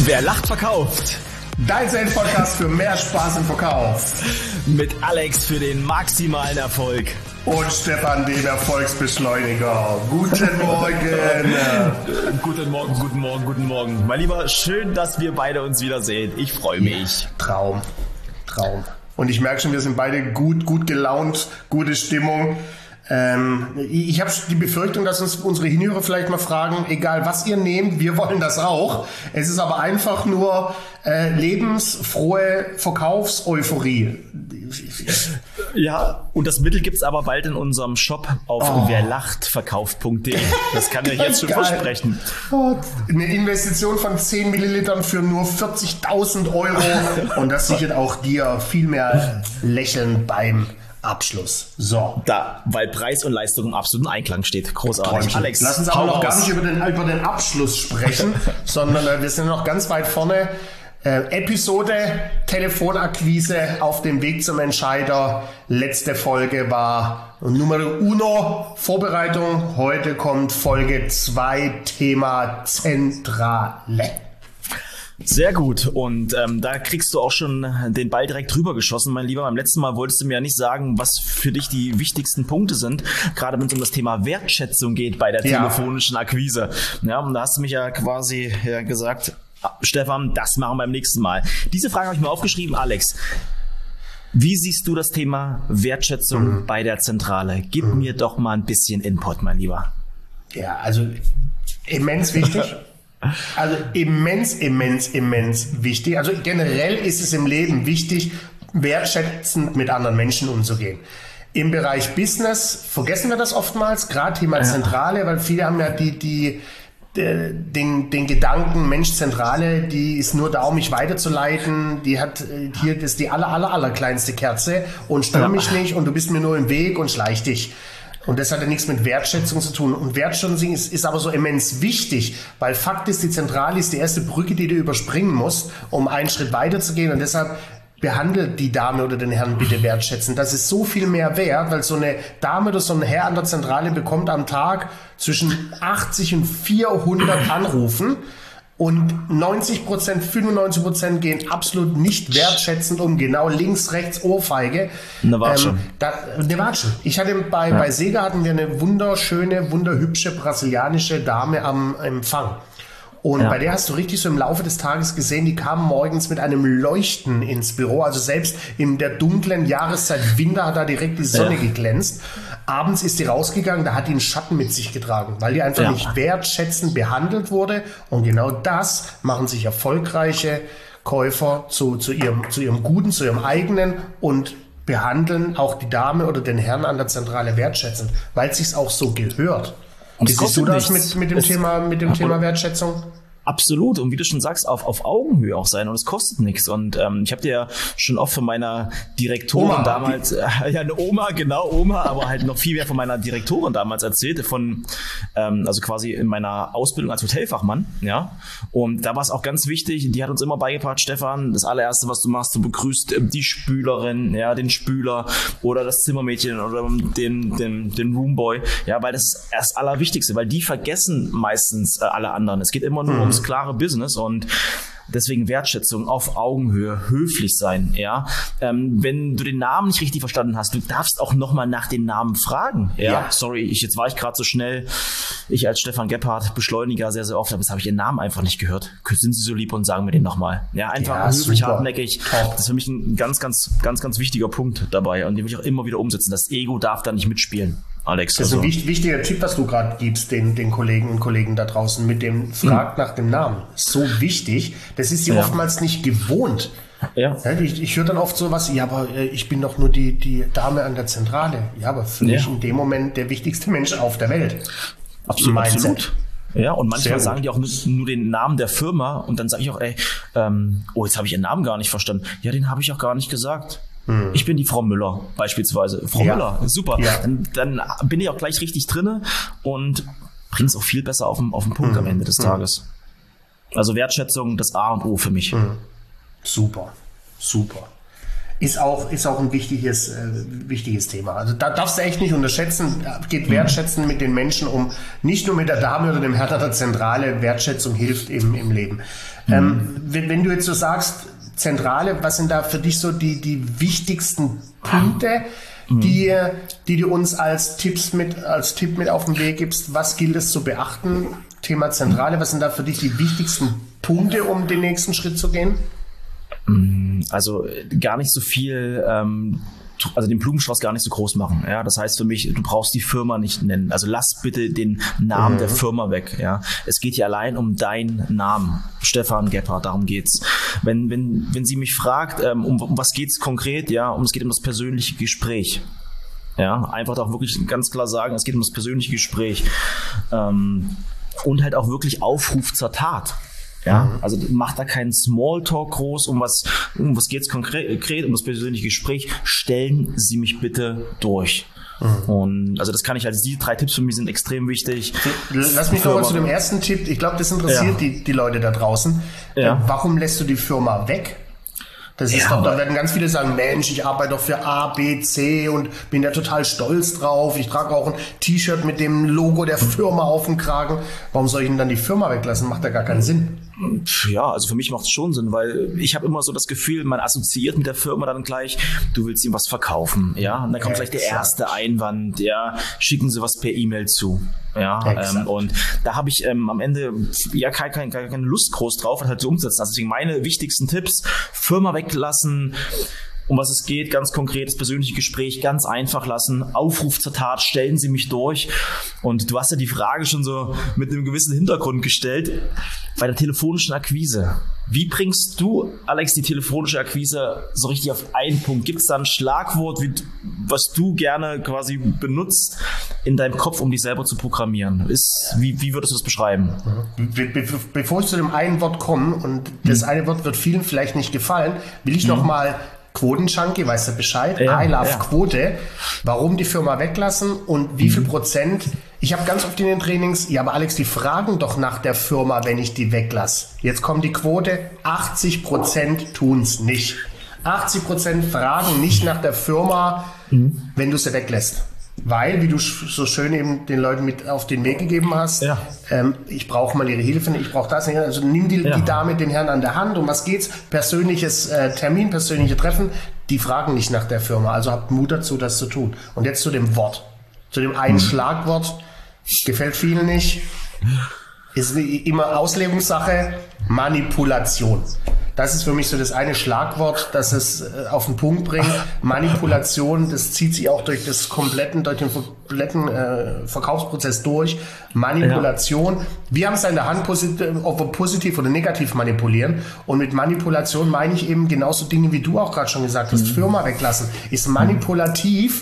Wer lacht, verkauft. Dein Sales-Podcast für mehr Spaß im Verkauf. Mit Alex für den maximalen Erfolg. Und Stefan, dem Erfolgsbeschleuniger. Guten Morgen. Guten Morgen. Mein Lieber, schön, dass wir beide uns wiedersehen. Ich freue mich. Traum. Und ich merke schon, wir sind beide gut gelaunt, gute Stimmung. Ich habe die Befürchtung, dass uns unsere Hinhörer vielleicht mal fragen, egal was ihr nehmt, wir wollen das auch. Es ist aber einfach nur lebensfrohe Verkaufseuphorie. Ja, und das Mittel gibt's aber bald in unserem Shop auf werlachtverkauft.de. Das kann ich jetzt schon versprechen. Eine Investition von 10 Millilitern für nur 40.000 Euro und das sichert auch dir viel mehr Lächeln beim Abschluss. So. Da, weil Preis und Leistung im absoluten Einklang steht. Großartig. Alex, lass uns aber noch gar nicht über den Abschluss sprechen, sondern wir sind noch ganz weit vorne. Episode Telefonakquise auf dem Weg zum Entscheider. Letzte Folge war Numero 1 Vorbereitung. Heute kommt Folge 2 Thema Zentrale. Sehr gut. Und da kriegst du auch schon den Ball direkt drüber geschossen, mein Lieber. Beim letzten Mal wolltest du mir ja nicht sagen, was für dich die wichtigsten Punkte sind, gerade wenn es um das Thema Wertschätzung geht bei der telefonischen Akquise. Ja, und da hast du mich ja quasi gesagt, Stefan, das machen wir beim nächsten Mal. Diese Frage habe ich mir aufgeschrieben, Alex. Wie siehst du das Thema Wertschätzung bei der Zentrale? Gib mir doch mal ein bisschen Input, mein Lieber. Ja, also immens wichtig. Also immens wichtig. Also generell ist es im Leben wichtig, wertschätzend mit anderen Menschen umzugehen. Im Bereich Business vergessen wir das oftmals, gerade Thema Zentrale, weil viele haben ja den Gedanken, Mensch, Zentrale, die ist nur da, um mich weiterzuleiten, die hat hier das ist die aller kleinste Kerze und stör mich nicht und du bist mir nur im Weg und schleich dich. Und das hat ja nichts mit Wertschätzung zu tun. Und Wertschätzung ist aber so immens wichtig, weil Fakt ist, die Zentrale ist die erste Brücke, die du überspringen musst, um einen Schritt weiter zu gehen. Und deshalb behandelt die Dame oder den Herrn bitte wertschätzend. Das ist so viel mehr wert, weil so eine Dame oder so ein Herr an der Zentrale bekommt am Tag zwischen 80 und 400 Anrufen. Und 95% gehen absolut nicht wertschätzend um. Genau links, rechts, Ohrfeige. Eine Watsche. Eine Watsche. Ich hatte bei Sega hatten wir eine wunderhübsche brasilianische Dame am Empfang. Und bei der hast du richtig so im Laufe des Tages gesehen, die kam morgens mit einem Leuchten ins Büro. Also selbst in der dunklen Jahreszeit Winter hat da direkt die Sonne geglänzt. Abends ist die rausgegangen, da hat die einen Schatten mit sich getragen, weil die einfach nicht wertschätzend behandelt wurde. Und genau das machen sich erfolgreiche Käufer zu ihrem Guten, zu ihrem eigenen und behandeln auch die Dame oder den Herrn an der Zentrale wertschätzend, weil es sich auch so gehört. Und wie siehst du das mit dem Thema Wertschätzung? Absolut. Und wie du schon sagst, auf Augenhöhe auch sein. Und es kostet nichts. Und ich habe dir ja schon oft von meiner Direktorin damals, eine Oma, aber halt noch viel mehr von meiner Direktorin damals erzählt, also quasi in meiner Ausbildung als Hotelfachmann. Ja. Und da war es auch ganz wichtig, die hat uns immer beigebracht, Stefan, das allererste, was du machst, du begrüßt die Spülerin, den Spüler oder das Zimmermädchen oder den Roomboy. Ja, weil das ist das Allerwichtigste, weil die vergessen meistens alle anderen. Es geht immer nur ums klare Business und deswegen Wertschätzung auf Augenhöhe, höflich sein, Wenn du den Namen nicht richtig verstanden hast, du darfst auch nochmal nach den Namen fragen, Sorry, jetzt war ich gerade so schnell. Ich als Stefan Gebhardt, Beschleuniger sehr, sehr oft, aber jetzt habe ich Ihren Namen einfach nicht gehört. Sind Sie so lieb und sagen mir den nochmal. Ja, einfach höflich, hartnäckig. Das ist für mich ein ganz wichtiger Punkt dabei und den will ich auch immer wieder umsetzen. Das Ego darf da nicht mitspielen. Alex, das ist ein wichtiger Tipp, was du gerade gibst, den Kolleginnen und Kollegen da draußen mit dem Fragt nach dem Namen. So wichtig. Das ist sie oftmals nicht gewohnt. Ja. Ich höre dann oft sowas, aber ich bin doch nur die Dame an der Zentrale. Ja, aber für mich in dem Moment der wichtigste Mensch auf der Welt. Absolut. Ja, und manchmal sagen die auch nur den Namen der Firma und dann sage ich auch, jetzt habe ich Ihren Namen gar nicht verstanden. Ja, den habe ich auch gar nicht gesagt. Ich bin die Frau Müller beispielsweise. Frau Müller, super. Ja. Dann bin ich auch gleich richtig drinne und bringe es auch viel besser auf den Punkt am Ende des Tages. Also Wertschätzung, das A und O für mich. Super. ist auch ein wichtiges Thema. Also da darfst du echt nicht unterschätzen, geht wertschätzen mit den Menschen um, nicht nur mit der Dame oder dem Herrn an der Zentrale, Wertschätzung hilft im Leben. Wenn du jetzt so sagst, Zentrale, was sind da für dich so die wichtigsten Punkte, die du uns als Tipp mit auf den Weg gibst? Was gilt es zu beachten? Thema Zentrale, was sind da für dich die wichtigsten Punkte, um den nächsten Schritt zu gehen? Also gar nicht so viel, also den Blumenstrauß gar nicht so groß machen. Ja, das heißt für mich, du brauchst die Firma nicht nennen. Also lass bitte den Namen der Firma weg. Ja, es geht hier allein um deinen Namen, Stefan Gebhardt. Darum geht's. Wenn sie mich fragt, um was geht's konkret? Ja, es geht um das persönliche Gespräch. Ja, einfach auch wirklich ganz klar sagen, es geht um das persönliche Gespräch und halt auch wirklich Aufruf zur Tat. Ja, also mach da keinen Smalltalk groß, um was geht's konkret, um das persönliche Gespräch. Stellen Sie mich bitte durch. Und also das kann ich, also diese 3 Tipps für mich sind extrem wichtig. Lass mich nochmal zu dem ersten Tipp. Ich glaube, das interessiert die Leute da draußen. Warum lässt du die Firma weg? Das ist doch, da werden ganz viele sagen, Mensch, ich arbeite doch für A, B, C und bin da total stolz drauf. Ich trage auch ein T-Shirt mit dem Logo der Firma auf dem Kragen. Warum soll ich denn dann die Firma weglassen? Macht ja gar keinen Sinn. Ja, also für mich macht es schon Sinn, weil ich habe immer so das Gefühl, man assoziiert mit der Firma dann gleich, du willst ihm was verkaufen, ja, und dann kommt gleich der erste Einwand, ja, schicken Sie was per E-Mail zu. Ja, und da habe ich am Ende ja keine Lust groß drauf, das halt so umzusetzen. Also deswegen meine wichtigsten Tipps: Firma weglassen, um was es geht, ganz konkret, das persönliche Gespräch ganz einfach lassen, Aufruf zur Tat, stellen Sie mich durch. Und du hast ja die Frage schon so mit einem gewissen Hintergrund gestellt, bei der telefonischen Akquise. Wie bringst du, Alex, die telefonische Akquise so richtig auf einen Punkt? Gibt es da ein Schlagwort, was du gerne quasi benutzt in deinem Kopf, um dich selber zu programmieren? Wie würdest du das beschreiben? Bevor ich zu dem einen Wort komme, und das eine Wort wird vielen vielleicht nicht gefallen, will ich nochmal Quoten-Junkie, weißt du Bescheid? I love Quote. Warum die Firma weglassen und wie viel Prozent? Ich habe ganz oft in den Trainings, ja, aber Alex, die fragen doch nach der Firma, wenn ich die weglasse. Jetzt kommt die Quote, 80% tun es nicht. 80% fragen nicht nach der Firma, wenn du sie weglässt. Weil, wie du so schön eben den Leuten mit auf den Weg gegeben hast, ich brauche mal ihre Hilfe, ich brauche das. Also nimm die Dame, den Herrn an der Hand, um was geht's? Persönliches Termin, persönliche Treffen. Die fragen nicht nach der Firma, also habt Mut dazu, das zu tun. Und jetzt zu dem Wort, zu dem einen Schlagwort, gefällt vielen nicht, ist immer Auslegungssache, Manipulation. Das ist für mich so das eine Schlagwort, das es auf den Punkt bringt. Manipulation, das zieht sich auch durch den kompletten Verkaufsprozess durch. Manipulation. Wir haben es in der Hand, ob wir positiv oder negativ manipulieren. Und mit Manipulation meine ich eben genauso Dinge, wie du auch gerade schon gesagt hast. Firma weglassen ist manipulativ.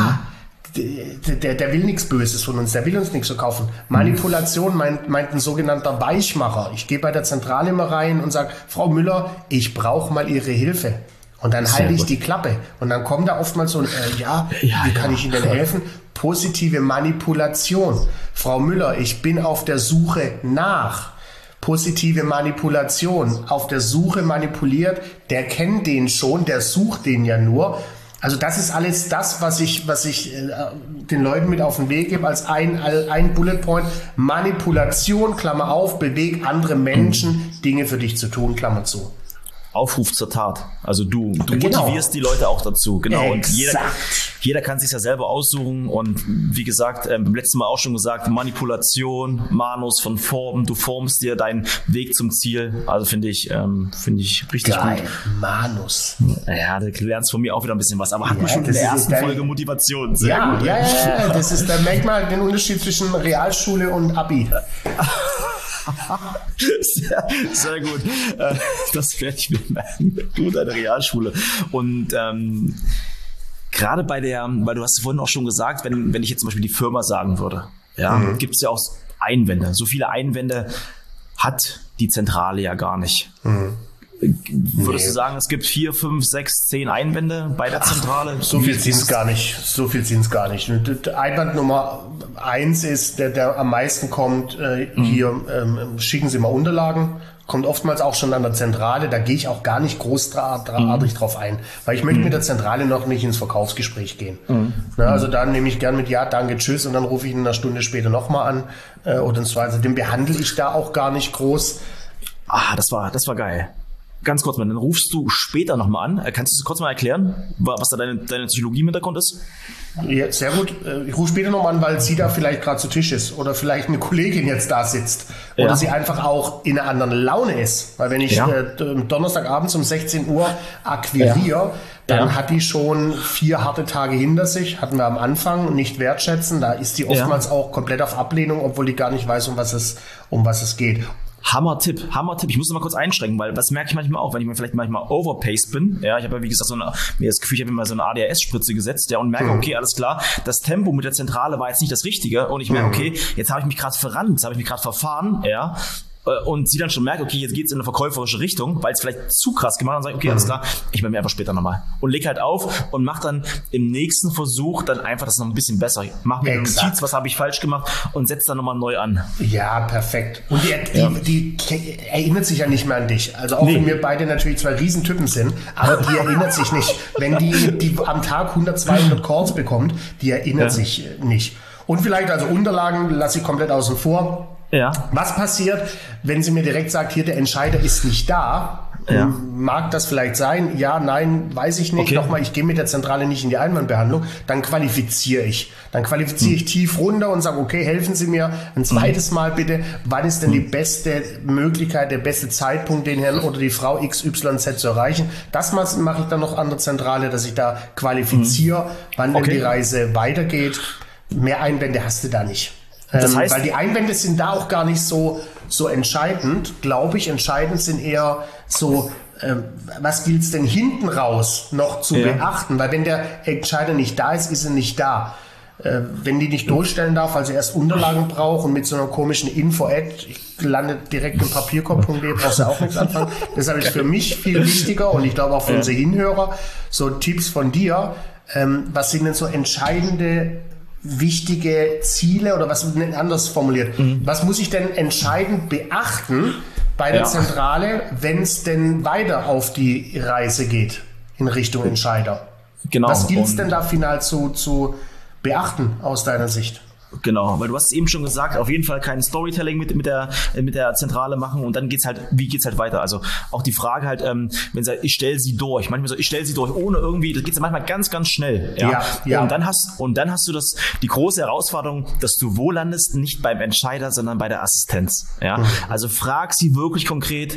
Der will nichts Böses von uns, der will uns nichts verkaufen. Manipulation meint ein sogenannter Weichmacher. Ich gehe bei der Zentrale immer rein und sage, Frau Müller, ich brauche mal Ihre Hilfe. Und dann halte ich die Klappe. Und dann kommt da oftmals so ein, wie kann ich Ihnen denn helfen? Positive Manipulation. Frau Müller, ich bin auf der Suche nach. Positive Manipulation. Auf der Suche manipuliert, der kennt den schon, der sucht den ja nur. Also das ist alles das, was ich den Leuten mit auf den Weg gebe als ein Bullet Point. Manipulation, Klammer auf, beweg andere Menschen, Dinge für dich zu tun, Klammer zu. Aufruf zur Tat. Also du motivierst die Leute auch dazu. Genau. Und jeder kann sich ja selber aussuchen. Und wie gesagt, beim letzten Mal auch schon gesagt, Manipulation, Manus von Formen. Du formst dir deinen Weg zum Ziel. Also finde ich richtig geil. Gut. Manus. Ja, du lernst von mir auch wieder ein bisschen was. Aber hat man schon in der ersten Folge Motivation. Sehr gut. Ja. Das ist, da merkt man den Unterschied zwischen Realschule und Abi. Sehr gut. Das werde ich mir merken. Du, deine Realschule. Und gerade weil du hast vorhin auch schon gesagt, wenn ich jetzt zum Beispiel die Firma sagen würde, gibt es ja auch Einwände. So viele Einwände hat die Zentrale ja gar nicht. Würdest du sagen, es gibt 4, 5, 6, 10 Einwände bei der Zentrale? So viel sind es gar nicht. Einwand Nummer 1 ist, der am meisten kommt, hier schicken Sie mal Unterlagen. kommt oftmals auch schon an der Zentrale. Da gehe ich auch gar nicht großartig drauf ein, weil ich möchte mit der Zentrale noch nicht ins Verkaufsgespräch gehen. Also dann nehme ich gern mit ja, danke, tschüss und dann rufe ich ihn eine Stunde später nochmal an oder so. Also den behandle ich da auch gar nicht groß. Das war geil. Ganz kurz mal, dann rufst du später nochmal an. Kannst du kurz mal erklären, was da deine Psychologie im Hintergrund ist? Ja, sehr gut. Ich rufe später nochmal an, weil sie da vielleicht gerade zu Tisch ist oder vielleicht eine Kollegin jetzt da sitzt oder sie einfach auch in einer anderen Laune ist. Weil wenn ich Donnerstagabends um 16 Uhr akquiriere, dann hat die schon 4 harte Tage hinter sich, hatten wir am Anfang, nicht wertschätzen. Da ist die oftmals auch komplett auf Ablehnung, obwohl die gar nicht weiß, um was es geht. Hammer-Tipp. Ich muss noch mal kurz einschränken, weil das merke ich manchmal auch, wenn ich mir vielleicht manchmal overpaced bin. Ja, ich habe ja, wie gesagt, mir das Gefühl, ich habe mir mal so eine ADHS-Spritze gesetzt, und merke, okay, alles klar, das Tempo mit der Zentrale war jetzt nicht das Richtige, und ich merke, okay, jetzt habe ich mich gerade verrannt, jetzt habe ich mich gerade verfahren, und sie dann schon merkt, okay, jetzt geht's in eine verkäuferische Richtung, weil es vielleicht zu krass gemacht hat, und sagt, okay, alles klar, ich melde mir einfach später nochmal. Und leg halt auf und mach dann im nächsten Versuch dann einfach das noch ein bisschen besser. Mach mir eine Notiz, was habe ich falsch gemacht, und setz dann nochmal neu an. Ja, perfekt. Und die erinnert sich ja nicht mehr an dich. Also auch wenn wir beide natürlich 2 Riesentypen sind, aber die erinnert sich nicht. Wenn die am Tag 100, 200 Calls bekommt, die erinnert sich nicht. Und vielleicht also Unterlagen lasse ich komplett außen vor. Ja. Was passiert, wenn sie mir direkt sagt, hier der Entscheider ist nicht da? Ja. Mag das vielleicht sein? Ja, nein, weiß ich nicht. Okay. Nochmal, ich gehe mit der Zentrale nicht in die Einwandbehandlung. Dann qualifiziere ich. Dann qualifiziere ich tief runter und sage, okay, helfen Sie mir ein zweites Mal bitte. Wann ist denn die beste Möglichkeit, der beste Zeitpunkt, den Herrn oder die Frau XYZ zu erreichen? Das mache ich dann noch an der Zentrale, dass ich da qualifiziere, wann denn die Reise weitergeht. Mehr Einwände hast du da nicht. Das heißt, weil die Einwände sind da auch gar nicht so entscheidend, glaube ich. Entscheidend sind eher so, was gilt es denn hinten raus noch zu beachten? Weil wenn der Entscheider nicht da ist, ist er nicht da. Wenn die nicht durchstellen darf, also erst Unterlagen braucht und mit so einer komischen Info-Ad, ich lande direkt im Papierkorb.de, brauchst du auch nichts anfangen. Deshalb ist für mich viel wichtiger und ich glaube auch für unsere Hinhörer so Tipps von dir. Was sind denn so entscheidende wichtige Ziele oder was anders formuliert? Was muss ich denn entscheidend beachten bei der Zentrale, wenn es denn weiter auf die Reise geht in Richtung Entscheider? Genau. Was gilt es denn da final zu beachten aus deiner Sicht? Genau, weil du hast es eben schon gesagt, auf jeden Fall kein Storytelling mit der Zentrale machen, und dann wie geht's halt weiter? Also auch die Frage halt, wenn sie sagt, ich stelle sie durch, manchmal so, ich stelle sie durch, ohne irgendwie, das geht ja manchmal ganz, ganz schnell. Ja. Und dann hast du die große Herausforderung, dass du wo landest, nicht beim Entscheider, sondern bei der Assistenz. Ja, also frag sie wirklich konkret,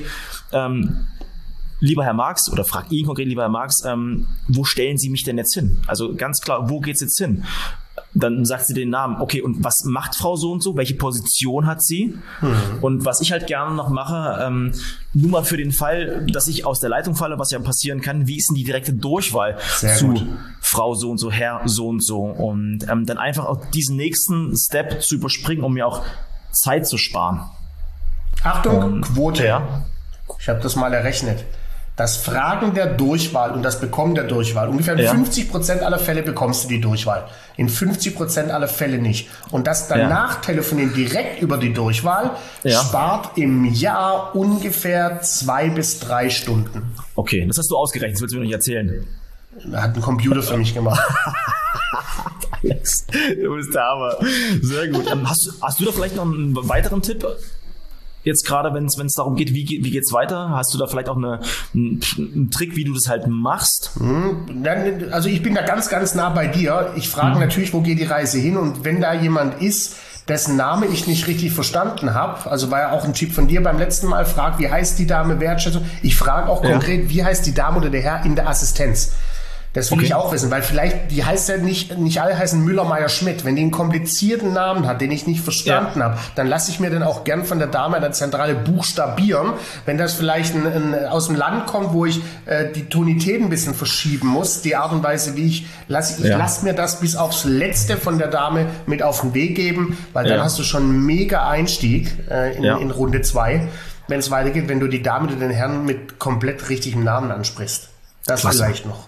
lieber Herr Marx, oder frag ihn konkret, lieber Herr Marx, wo stellen Sie mich denn jetzt hin? Also ganz klar, wo geht's jetzt hin? Dann sagt sie den Namen. Okay, und was macht Frau so und so? Welche Position hat sie? Und was ich halt gerne noch mache, nur mal für den Fall, dass ich aus der Leitung falle, was ja passieren kann, wie ist denn die direkte Durchwahl zu Frau so und so, Herr so und so? Und dann einfach auch diesen nächsten Step zu überspringen, um mir auch Zeit zu sparen. Achtung, Quote. Ja. Ich habe das mal errechnet. Das Fragen der Durchwahl und das Bekommen der Durchwahl. Ungefähr in 50% aller Fälle bekommst du die Durchwahl. In 50% aller Fälle nicht. Und das danach telefonieren direkt über die Durchwahl spart im Jahr ungefähr 2 bis 3 Stunden. Okay, das hast du ausgerechnet, das willst du mir nicht erzählen. Hat ein Computer für mich gemacht. Alex, du bist der Hammer. Sehr gut. Hast du da vielleicht noch einen weiteren Tipp? Jetzt gerade, wenn es darum geht, wie geht's weiter? Hast du da vielleicht auch einen Trick, wie du das halt machst? Also ich bin da ganz, ganz nah bei dir. Ich frage natürlich, wo geht die Reise hin? Und wenn da jemand ist, dessen Name ich nicht richtig verstanden habe, also war ja auch ein Tipp von dir beim letzten Mal, frag, wie heißt die Dame, Wertschätzung? Ich frage auch konkret, wie heißt die Dame oder der Herr in der Assistenz? Das will ich auch wissen, weil vielleicht, die heißt ja nicht alle heißen Müller, Meier, Schmidt. Wenn die einen komplizierten Namen hat, den ich nicht verstanden habe, dann lasse ich mir den auch gern von der Dame an der Zentrale buchstabieren. Wenn das vielleicht aus dem Land kommt, wo ich die Tonität ein bisschen verschieben muss, die Art und Weise, wie ich lasse mir das bis aufs Letzte von der Dame mit auf den Weg geben, weil dann hast du schon einen mega Einstieg in Runde 2, wenn es weitergeht, wenn du die Dame oder den Herrn mit komplett richtigem Namen ansprichst. Das vielleicht noch.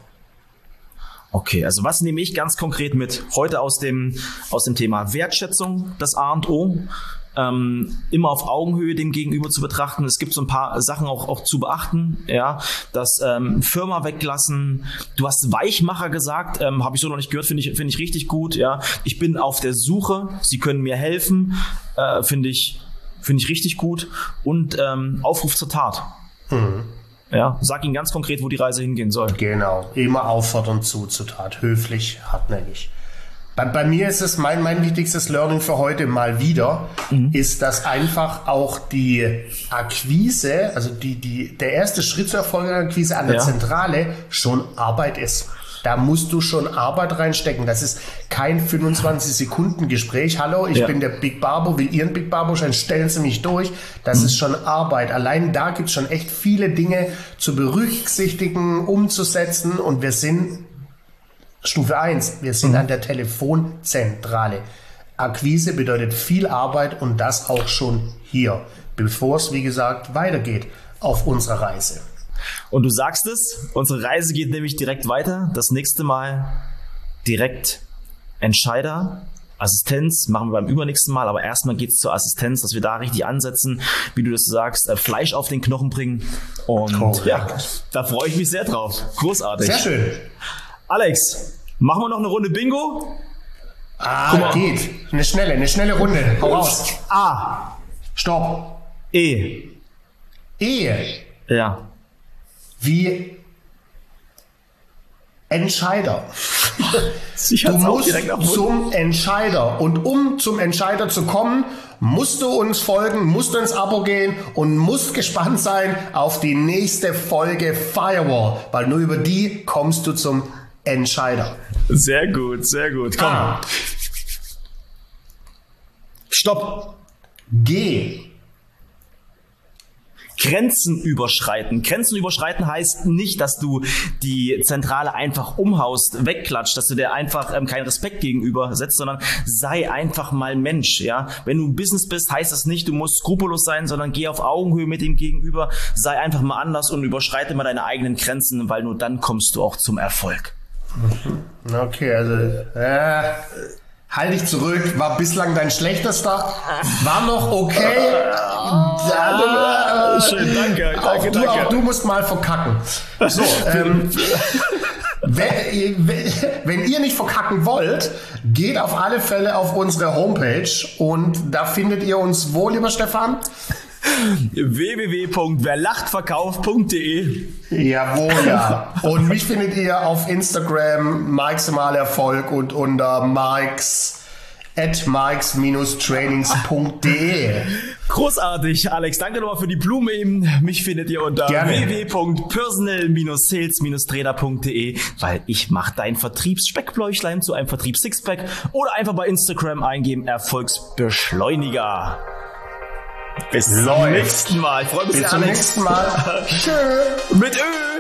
Okay, also was nehme ich ganz konkret mit heute aus dem Thema Wertschätzung, das A und O, immer auf Augenhöhe dem Gegenüber zu betrachten. Es gibt so ein paar Sachen auch zu beachten, ja, das Firma weglassen. Du hast Weichmacher gesagt, habe ich so noch nicht gehört, finde ich richtig gut, ja. Ich bin auf der Suche, Sie können mir helfen, finde ich richtig gut. Und Aufruf zur Tat. Ja, sag ihnen ganz konkret, wo die Reise hingehen soll. Genau, immer auffordern zur Tat, höflich, hartnäckig. Bei mir ist es mein wichtigstes Learning für heute mal wieder, ist, dass einfach auch die Akquise, also der erste Schritt zur erfolgreichen Akquise an der Zentrale schon Arbeit ist. Da musst du schon Arbeit reinstecken. Das ist kein 25-Sekunden-Gespräch. Hallo, ich bin der Big Barbo, will Ihren Big Barbo-Schein, stellen Sie mich durch. Das ist schon Arbeit. Allein da gibt es schon echt viele Dinge zu berücksichtigen, umzusetzen. Und wir sind Stufe 1. Wir sind an der Telefonzentrale. Akquise bedeutet viel Arbeit und das auch schon hier, bevor es, wie gesagt, weitergeht auf unserer Reise. Und du sagst es, unsere Reise geht nämlich direkt weiter. Das nächste Mal direkt Entscheider, Assistenz, machen wir beim übernächsten Mal, aber erstmal geht es zur Assistenz, dass wir da richtig ansetzen, wie du das sagst, Fleisch auf den Knochen bringen. Und ja, da freue ich mich sehr drauf. Großartig. Sehr schön. Alex, machen wir noch eine Runde Bingo? Geht. Eine schnelle Runde. Hau raus. A. Stopp. E. Ehe. Ja. Wie Entscheider. Du musst zum Entscheider. Und um zum Entscheider zu kommen, musst du uns folgen, musst du ins Abo gehen und musst gespannt sein auf die nächste Folge Firewall, weil nur über die kommst du zum Entscheider. Sehr gut, sehr gut. Komm. Stopp. G. Grenzen überschreiten. Grenzen überschreiten heißt nicht, dass du die Zentrale einfach umhaust, wegklatscht, dass du der einfach keinen Respekt gegenüber setzt, sondern sei einfach mal Mensch. Ja, wenn du im Business bist, heißt das nicht, du musst skrupellos sein, sondern geh auf Augenhöhe mit dem Gegenüber, sei einfach mal anders und überschreite mal deine eigenen Grenzen, weil nur dann kommst du auch zum Erfolg. Okay, also halt dich zurück, war bislang dein schlechtester, war noch okay. Schön, danke. Auch du musst mal verkacken. So, wenn ihr nicht verkacken wollt, geht auf alle Fälle auf unsere Homepage und da findet ihr uns wo, lieber Stefan? www.werlachtverkauft.de. Jawohl, ja. Und mich findet ihr auf Instagram Maximalerfolg und unter mikes@trainings.de. Großartig, Alex. Danke nochmal für die Blume eben. Mich findet ihr unter www.personal-sales-trainer.de, weil ich mache dein Vertriebsspeckbläuchlein zu einem Vertriebs-Sixpack oder einfach bei Instagram eingeben, Erfolgsbeschleuniger. Bis zum nächsten Mal. Ich freue mich sehr, Bis zum nächsten Mal. Tschö. Mit Ö.